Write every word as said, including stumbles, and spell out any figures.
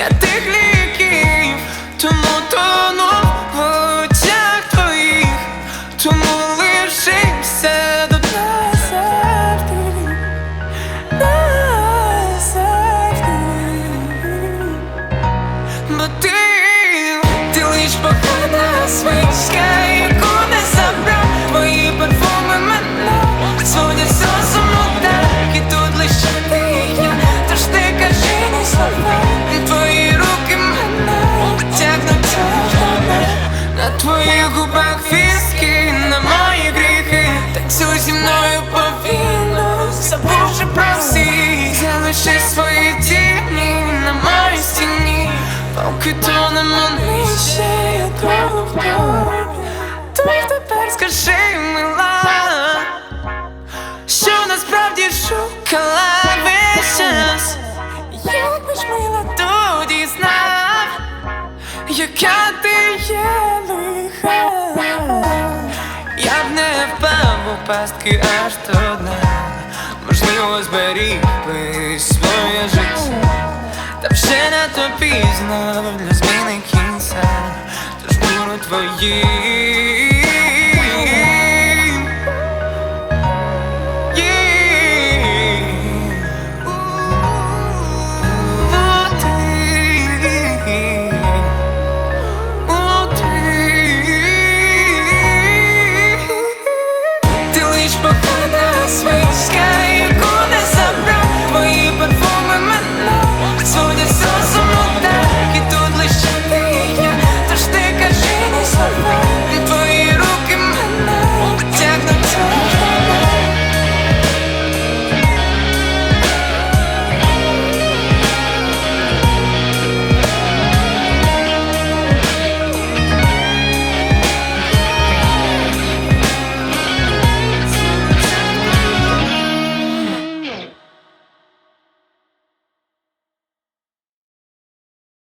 я тих ліків, тому тону в очах твоїх, тому лишився до назавжди, назавжди. Бо ти, ти лиш погана свічка, яку не забрав. Твої парфуми мене зводять сосому так, і тут лише ти і я, тож ти кажи ні слова. Твої руки мене тягнуть аж до дна, на твоїх губах віскі, на мої гріхи. Танцюй зі мною повільно, забувши про всіх. Залиши свої тіні на моїй стіні, поки тонемо нижче, я тону в тобі. Тож тепер скажи, мила, що насправді шукала весь час. Якби ж мила тоді знав, яка ти є лиха, я б не впав у пастки аж до дна. Можливо, зберіг би своє життя, та вже надто пізно для зміни кінця. Тож буду твоїм. Свічка, яку не забрав. Твої парфуми мене зводять сосому так, і тут лише ти і я, тож ти кажи ні слова. Твої руки мене тягнуть.